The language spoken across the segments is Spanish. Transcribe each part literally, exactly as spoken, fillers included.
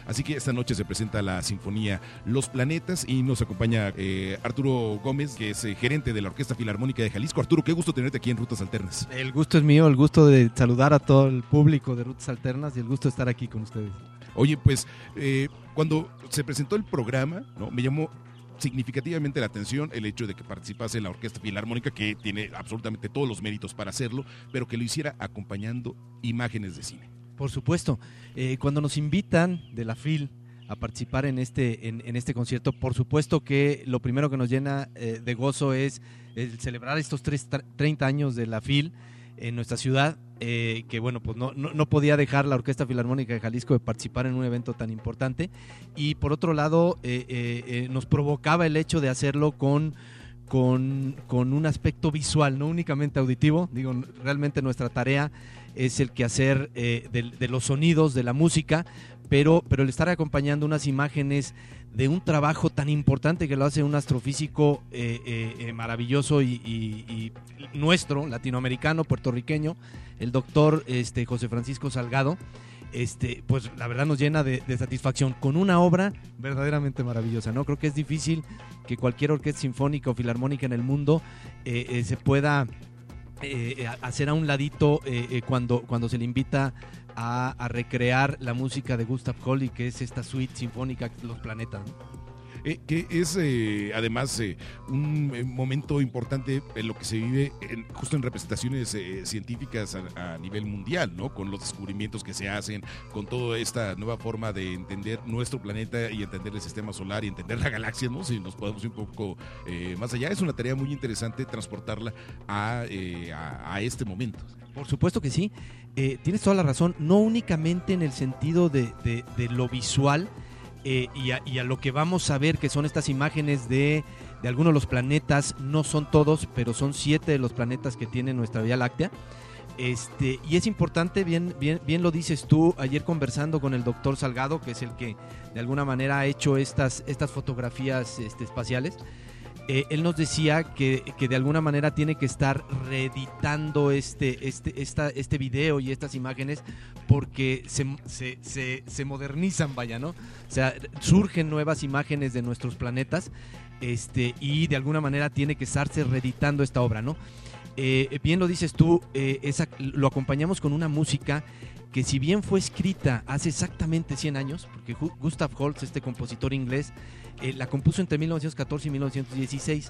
Así que esta noche se presenta la Sinfonía Los Planetas y nos acompaña eh, Arturo Gómez, que es eh, gerente de la Orquesta Filarmónica de Jalisco. Arturo, qué gusto tenerte aquí en Rutas Alternas. El gusto es mío, el gusto de saludar a todo el público de Rutas Alternas y el gusto de estar aquí con ustedes. Oye, pues eh, cuando se presentó el programa, ¿no?, me llamó significativamente la atención el hecho de que participase la Orquesta Filarmónica, que tiene absolutamente todos los méritos para hacerlo, pero que lo hiciera acompañando imágenes de cine. Por supuesto, eh, cuando nos invitan de la Fil a participar en este, en, en este concierto, por supuesto que lo primero que nos llena eh, de gozo es el celebrar estos tres, treinta años de la Fil en nuestra ciudad, eh, que bueno, pues no, no, no podía dejar la Orquesta Filarmónica de Jalisco de participar en un evento tan importante, y por otro lado eh, eh, eh, nos provocaba el hecho de hacerlo con, con, con un aspecto visual, no únicamente auditivo. Digo, realmente nuestra tarea es el quehacer eh, de, de los sonidos, de la música, pero, pero el estar acompañando unas imágenes de un trabajo tan importante que lo hace un astrofísico eh, eh, maravilloso y, y, y nuestro, latinoamericano, puertorriqueño, el doctor este, José Francisco Salgado, este, pues la verdad nos llena de, de satisfacción con una obra verdaderamente maravillosa, ¿no? Creo que es difícil que cualquier orquesta sinfónica o filarmónica en el mundo eh, eh, se pueda eh, hacer a un ladito eh, eh, cuando, cuando se le invita A, a recrear la música de Gustav Holst, que es esta suite sinfónica Los Planetas, ¿no? Eh, que es eh, además eh, un eh, momento importante en lo que se vive en, justo en representaciones eh, científicas a, a nivel mundial, ¿no? Con los descubrimientos que se hacen, con toda esta nueva forma de entender nuestro planeta y entender el sistema solar y entender la galaxia, ¿no? Si nos podemos ir un poco eh, más allá, es una tarea muy interesante transportarla a, eh, a, a este momento. Por supuesto que sí, eh, tienes toda la razón, no únicamente en el sentido de, de, de lo visual, eh, y, a, y a lo que vamos a ver, que son estas imágenes de, de algunos de los planetas, no son todos, pero son siete de los planetas que tiene nuestra Vía Láctea. Este, y es importante, bien, bien, bien lo dices tú, ayer conversando con el doctor Salgado, que es el que de alguna manera ha hecho estas, estas fotografías este, espaciales. Eh, él nos decía que, que de alguna manera tiene que estar reeditando este, este, esta, este video y estas imágenes porque se, se, se, se modernizan, vaya, ¿no? O sea, surgen nuevas imágenes de nuestros planetas, este, y de alguna manera tiene que estarse reeditando esta obra, ¿no? Eh, bien lo dices tú, eh, esa, lo acompañamos con una música que, si bien fue escrita hace exactamente cien años, porque Gustav Holst, este compositor inglés, eh, la compuso entre mil novecientos catorce y mil novecientos dieciséis,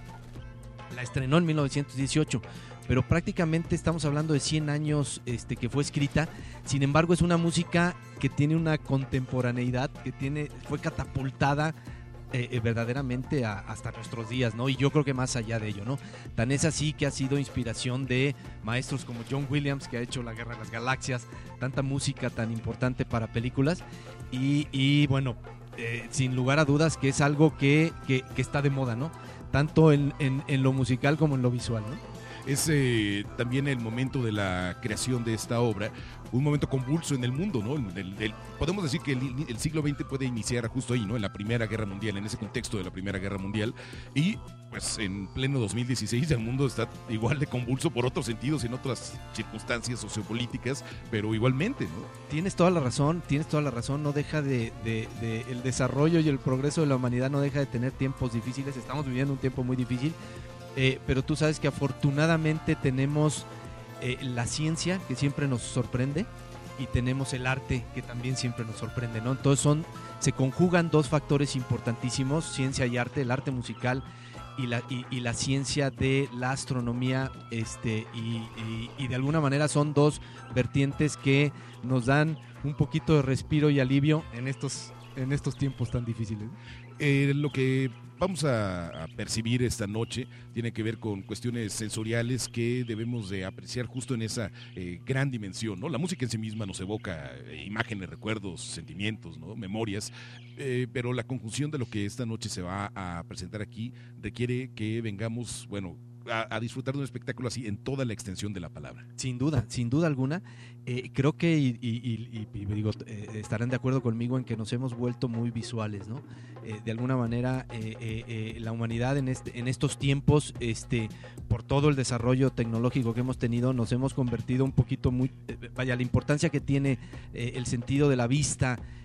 la estrenó en mil novecientos dieciocho, pero prácticamente estamos hablando de cien años este, que fue escrita. Sin embargo, es una música que tiene una contemporaneidad, que tiene, fue catapultada Eh, eh, verdaderamente a, hasta nuestros días, ¿no? Y yo creo que más allá de ello, ¿no? Tan es así que ha sido inspiración de maestros como John Williams, que ha hecho La Guerra de las Galaxias, tanta música tan importante para películas, y, y bueno, eh, sin lugar a dudas que es algo que, que, que está de moda, ¿no? Tanto en, en, en lo musical como en lo visual, ¿no? Es eh, también el momento de la creación de esta obra, un momento convulso en el mundo, ¿no? El, el, podemos decir que el, el siglo veinte puede iniciar justo ahí, ¿no? En la Primera Guerra Mundial, en ese contexto de la Primera Guerra Mundial, y pues en pleno dos mil dieciséis el mundo está igual de convulso por otros sentidos, en otras circunstancias sociopolíticas, pero igualmente, ¿no? Tienes toda la razón, tienes toda la razón, no deja de, de, de el desarrollo y el progreso de la humanidad no deja de tener tiempos difíciles, estamos viviendo un tiempo muy difícil. Eh, pero tú sabes que afortunadamente tenemos eh, la ciencia, que siempre nos sorprende, y tenemos el arte, que también siempre nos sorprende, ¿no? Entonces son, se conjugan dos factores importantísimos, ciencia y arte, el arte musical y la, y, y la ciencia de la astronomía, este, y, y, y de alguna manera son dos vertientes que nos dan un poquito de respiro y alivio en estos, en estos tiempos tan difíciles. Eh, lo que vamos a, a percibir esta noche tiene que ver con cuestiones sensoriales que debemos de apreciar justo en esa eh, gran dimensión, ¿no? La música en sí misma nos evoca eh, imágenes, recuerdos, sentimientos, ¿no? Memorias, eh, pero la conjunción de lo que esta noche se va a presentar aquí requiere que vengamos, bueno, A, a disfrutar de un espectáculo así en toda la extensión de la palabra. Sin duda, sin duda alguna. Eh, creo que, y, y, y, y digo, eh, estarán de acuerdo conmigo en que nos hemos vuelto muy visuales, ¿no? Eh, de alguna manera, eh, eh, eh, la humanidad en, este, en estos tiempos, este, por todo el desarrollo tecnológico que hemos tenido, nos hemos convertido un poquito muy, eh, vaya, la importancia que tiene eh, el sentido de la vista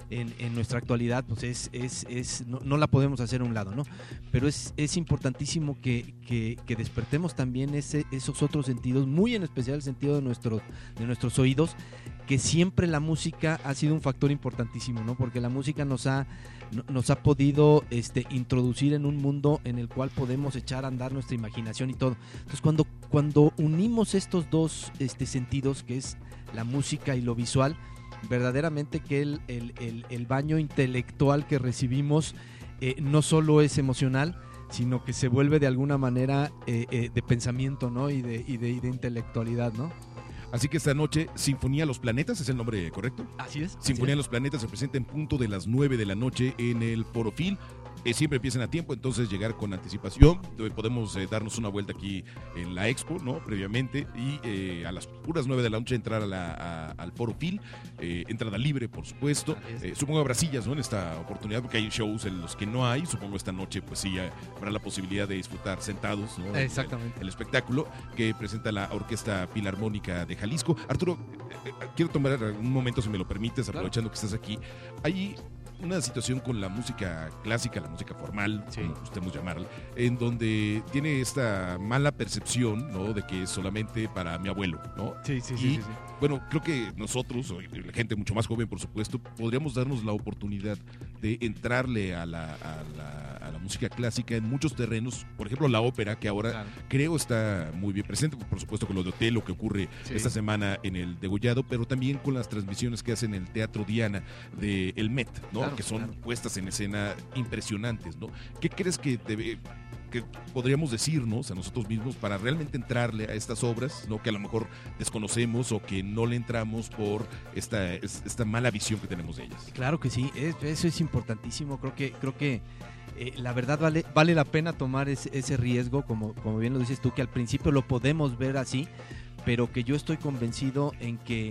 en, en nuestra actualidad, pues es, es, es no, no la podemos hacer a un lado, ¿no? Pero es, es importantísimo que, que, que despertemos también ese, esos otros sentidos, muy en especial el sentido de nuestros, de nuestros oídos, que siempre la música ha sido un factor importantísimo, ¿no? Porque la música nos ha, nos ha podido este, introducir en un mundo en el cual podemos echar a andar nuestra imaginación y todo. Entonces, cuando, cuando unimos estos dos este, sentidos, que es la música y lo visual, verdaderamente que el, el, el, el baño intelectual que recibimos eh, no solo es emocional, sino que se vuelve de alguna manera eh, eh, de pensamiento, ¿no? Y de, y de, y de intelectualidad, ¿no? Así que esta noche, Sinfonía a los Planetas, ¿es el nombre correcto? Así es. Sinfonía a así los Planetas se presenta en punto de las nueve de la noche en el Foro Phil. Eh, siempre empiezan a tiempo, entonces llegar con anticipación. Eh, podemos eh, darnos una vuelta aquí en la expo, ¿no? Previamente, y eh, a las puras nueve de la noche entrar a la, a, al Foro Phil. Eh, entrada libre, por supuesto. Eh, supongo habrá sillas, ¿no? En esta oportunidad, porque hay shows en los que no hay. Supongo esta noche, pues sí, habrá la posibilidad de disfrutar sentados, ¿no? Exactamente. El, el espectáculo que presenta la Orquesta Filarmónica de Jalisco. Arturo, eh, eh, quiero tomar un momento, si me lo permites, claro, aprovechando que estás aquí. Hay una situación con la música clásica, la música formal, sí, como gustemos llamarla, en donde tiene esta mala percepción, ¿no? De que es solamente para mi abuelo, ¿no? Sí, sí, y, sí, sí, sí. Bueno, creo que nosotros, la gente mucho más joven, por supuesto, podríamos darnos la oportunidad de entrarle a la, a la, a la música clásica en muchos terrenos. Por ejemplo, la ópera, que ahora claro, creo está muy bien presente, por supuesto con lo de Otelo que ocurre sí, esta semana en el Degollado, pero también con las transmisiones que hacen en el Teatro Diana de el Met, ¿no? Claro, que son claro, puestas en escena impresionantes, ¿no? ¿Qué crees que debe, que podríamos decirnos a nosotros mismos para realmente entrarle a estas obras, ¿no? Que a lo mejor desconocemos o que no le entramos por esta, esta mala visión que tenemos de ellas? Claro que sí, es, eso es importantísimo. Creo que, creo que eh, la verdad vale, vale la pena tomar ese, ese riesgo, como, como bien lo dices tú, que al principio lo podemos ver así, pero que yo estoy convencido en que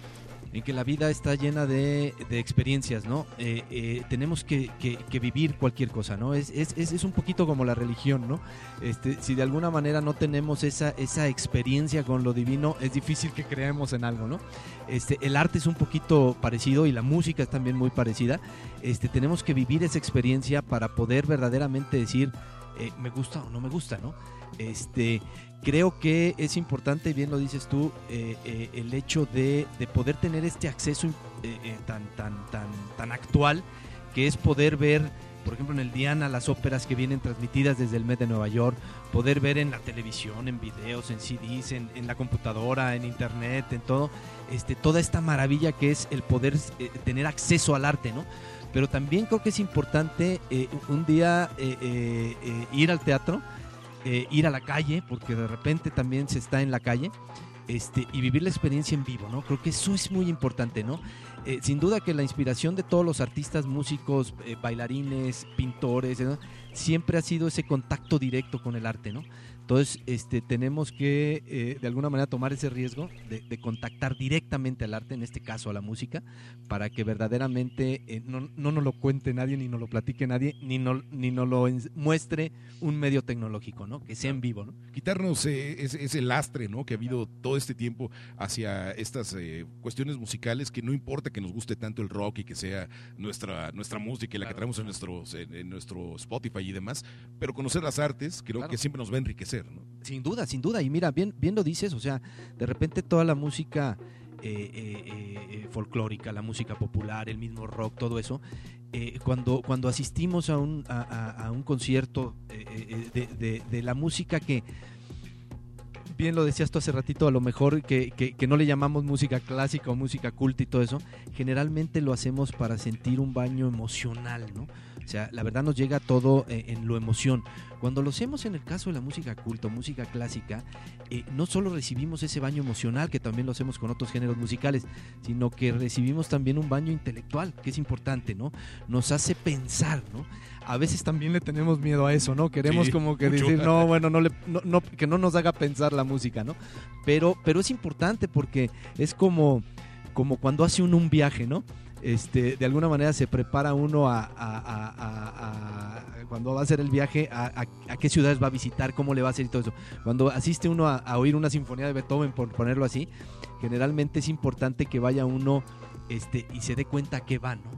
en que la vida está llena de, de experiencias, ¿no? Eh, eh, tenemos que, que, que vivir cualquier cosa, ¿no? Es, es, es un poquito como la religión, ¿no? Este, si de alguna manera no tenemos esa, esa experiencia con lo divino, es difícil que creamos en algo, ¿no? Este, el arte es un poquito parecido y la música es también muy parecida. Este, tenemos que vivir esa experiencia para poder verdaderamente decir, eh, me gusta o no me gusta, ¿no? Este, creo que es importante, bien lo dices tú, eh, eh, el hecho de, de poder tener este acceso eh, eh, tan, tan, tan, tan actual, que es poder ver, por ejemplo, en el Diana, las óperas que vienen transmitidas desde el Met de Nueva York, poder ver en la televisión, en videos, en C Ds, en, en la computadora, en internet, en todo, este, toda esta maravilla que es el poder eh, tener acceso al arte, ¿no? Pero también creo que es importante eh, un día eh, eh, eh, ir al teatro, Eh, ir a la calle, porque de repente también se está en la calle, este, y vivir la experiencia en vivo, ¿no? Creo que eso es muy importante, ¿no? Eh, sin duda que la inspiración de todos los artistas, músicos, eh, bailarines, pintores, ¿no? Siempre ha sido ese contacto directo con el arte, ¿no? Entonces, este, tenemos que eh, de alguna manera tomar ese riesgo de, de contactar directamente al arte, en este caso a la música, para que verdaderamente eh, no, no nos lo cuente nadie, ni nos lo platique nadie, ni, no, ni nos lo muestre un medio tecnológico, ¿no? Que sea en vivo, ¿no? Quitarnos eh, ese, ese lastre, ¿no? Que ha habido todo este tiempo hacia estas eh, cuestiones musicales, que no importa que nos guste tanto el rock y que sea nuestra, nuestra música y la claro, que traemos en, nuestros, en, en nuestro Spotify y demás, pero conocer las artes creo claro, que siempre nos va a enriquecer, ¿no? Sin duda, sin duda. Y mira, bien, bien lo dices, o sea, de repente toda la música eh, eh, eh, folclórica, la música popular, el mismo rock, todo eso, eh, cuando, cuando asistimos a un, a, a, a un concierto eh, eh, de, de, de la música que, bien lo decías tú hace ratito, a lo mejor que, que, que no le llamamos música clásica o música culta y todo eso, generalmente lo hacemos para sentir un baño emocional, ¿no? O sea, la verdad nos llega todo eh, en lo emoción. Cuando lo hacemos en el caso de la música culta, música clásica, eh, no solo recibimos ese baño emocional, que también lo hacemos con otros géneros musicales, sino que recibimos también un baño intelectual, que es importante, ¿no? Nos hace pensar, ¿no? A veces también le tenemos miedo a eso, ¿no? Queremos sí, como que mucho. decir, no, bueno, no le, no, no, que no nos haga pensar la música, ¿no? Pero, pero es importante porque es como, como cuando hace uno un viaje, ¿no? Este, de alguna manera se prepara uno a, a, a, a, a cuando va a hacer el viaje, a, a, a qué ciudades va a visitar, cómo le va a hacer y todo eso. Cuando asiste uno a, a oír una sinfonía de Beethoven, por ponerlo así, generalmente es importante que vaya uno este, y se dé cuenta a qué va, ¿no?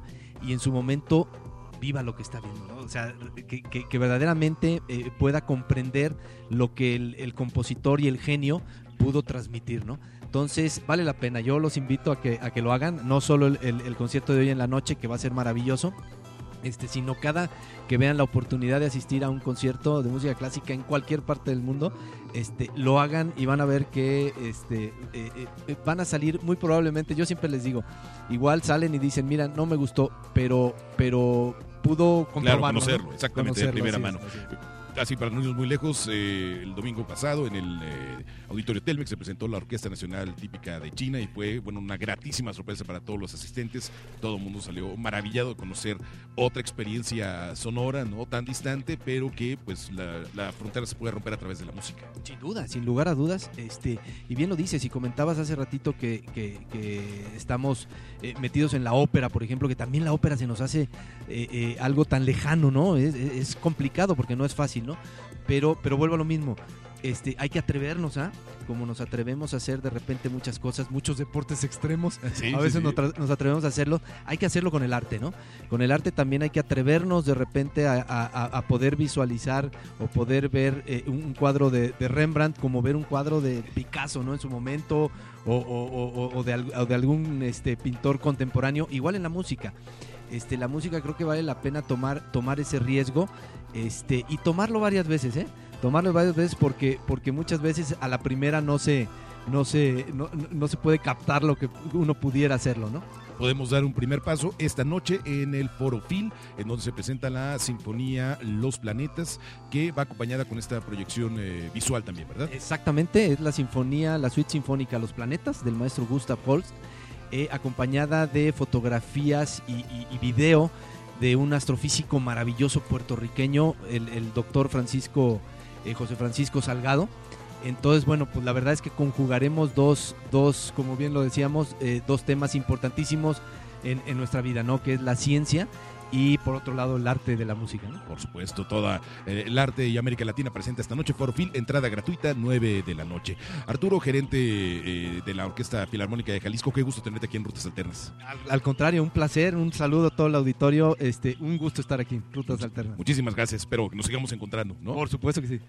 y en su momento viva lo que está viendo, ¿no? O sea, que, que, que verdaderamente eh, pueda comprender lo que el, el compositor y el genio pudo transmitir, ¿no? Entonces vale la pena, yo los invito a que, a que lo hagan, no solo el, el, el concierto de hoy en la noche, que va a ser maravilloso, Este, sino cada que vean la oportunidad de asistir a un concierto de música clásica en cualquier parte del mundo, este, lo hagan y van a ver que este, eh, eh, van a salir muy probablemente, yo siempre les digo, igual salen y dicen, mira, no me gustó, pero, pero pudo comprobarlo, claro, conocerlo, ¿no? exactamente, conocerlo, de primera así mano. Es, así es. Así para no irnos muy lejos, eh, el domingo pasado en el eh, Auditorio Telmex se presentó la Orquesta Nacional Típica de China y fue, bueno, una gratísima sorpresa para todos los asistentes. Todo el mundo salió maravillado de conocer otra experiencia sonora, no tan distante, pero que pues la, la frontera se puede romper a través de la música. Sin duda, sin lugar a dudas, este, y bien lo dices, y comentabas hace ratito que, que, que estamos eh, metidos en la ópera, por ejemplo, que también la ópera se nos hace eh, eh, algo tan lejano, ¿no? Es, es complicado porque no es fácil, ¿no? Pero, pero vuelvo a lo mismo, este, hay que atrevernos, ¿ah? ¿eh? Como nos atrevemos a hacer de repente muchas cosas, muchos deportes extremos, sí, a veces sí, sí. Nos, nos atrevemos a hacerlo, hay que hacerlo con el arte, ¿no? Con el arte también hay que atrevernos de repente a, a, a poder visualizar o poder ver eh, un cuadro de, de Rembrandt como ver un cuadro de Picasso, ¿no? En su momento, o, o, o, o, de, o de algún este, pintor contemporáneo, igual en la música. Este, la música creo que vale la pena tomar, tomar ese riesgo este, y tomarlo varias veces, ¿eh? Tomarlo varias veces porque, porque muchas veces a la primera no se, no, se, no, no se puede captar lo que uno pudiera hacerlo, ¿no? Podemos dar un primer paso esta noche en el Foro Phil, en donde se presenta la Sinfonía Los Planetas, que va acompañada con esta proyección eh, visual también, ¿verdad? Exactamente, es la sinfonía, la suite sinfónica Los Planetas del maestro Gustav Holst, eh, acompañada de fotografías y, y, y video de un astrofísico maravilloso puertorriqueño, el, el doctor Francisco, eh, José Francisco Salgado. Entonces, bueno, pues la verdad es que conjugaremos dos, dos como bien lo decíamos, eh, dos temas importantísimos en, en nuestra vida, ¿no? Que es la ciencia y, por otro lado, el arte de la música, ¿no? Por supuesto, toda eh, el arte y América Latina presenta esta noche Foro Phil, entrada gratuita, nueve de la noche. Arturo, gerente eh, de la Orquesta Filarmónica de Jalisco, qué gusto tenerte aquí en Rutas Alternas. Al, al contrario, un placer, un saludo a todo el auditorio, este, un gusto estar aquí en Rutas Alternas. Muchísimas gracias, espero que nos sigamos encontrando, ¿no? Por supuesto que sí.